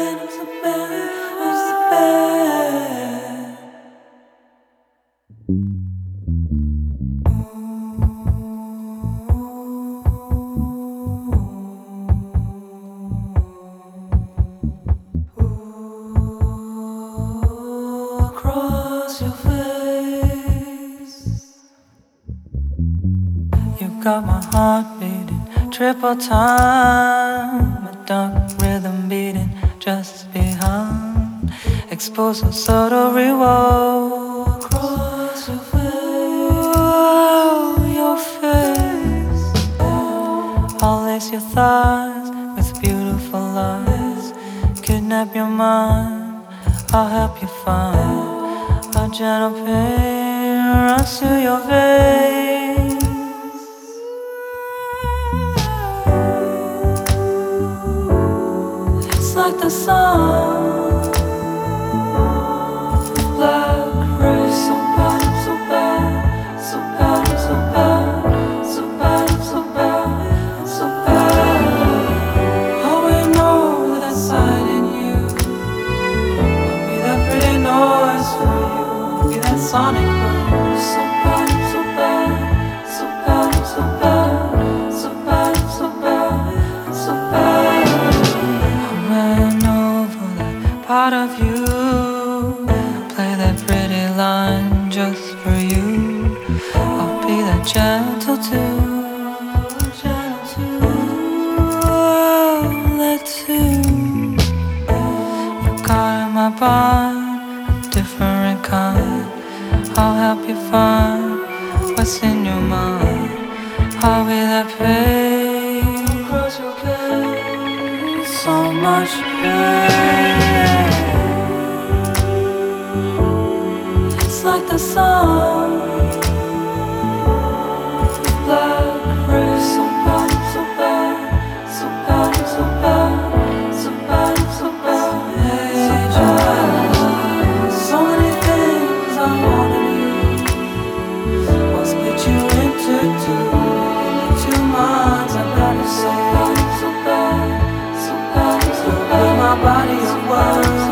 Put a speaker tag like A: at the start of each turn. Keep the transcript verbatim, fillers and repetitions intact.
A: bad, I'm so bad, I'm so bad. Ooh, across your face, you got my heart beating triple time, a dark rhythm beating just behind. Expose a subtle revolt across your face, oh, your face. I'll lace your thighs with beautiful lies, kidnap your mind, I'll help you find a gentle pain runs through your veins. It's like the sun, black rays, so bad, so bad, so bad, so bad, so bad, so bad, so bad. Oh, we know that side in you. I'll be that pretty noise for you, be that sonic boom. So bad, so bad, so bad, so bad, so bad, so bad, so bad. I ran over that part of you, play that pretty line just for you. I'll be that gentle too, gentle too, oh, that too. You got in my bond, a different kind. I'll help you find what's in your mind. I'll be that pain across your face, so much pain. It's like the sun, black rays, so bad, so bad, so bad, so bad, so bad, so bad, so bad. So many things I wanna be. I'll split you into two, into two minds. I gotta say, so bad, so bad, so bad. My body of words.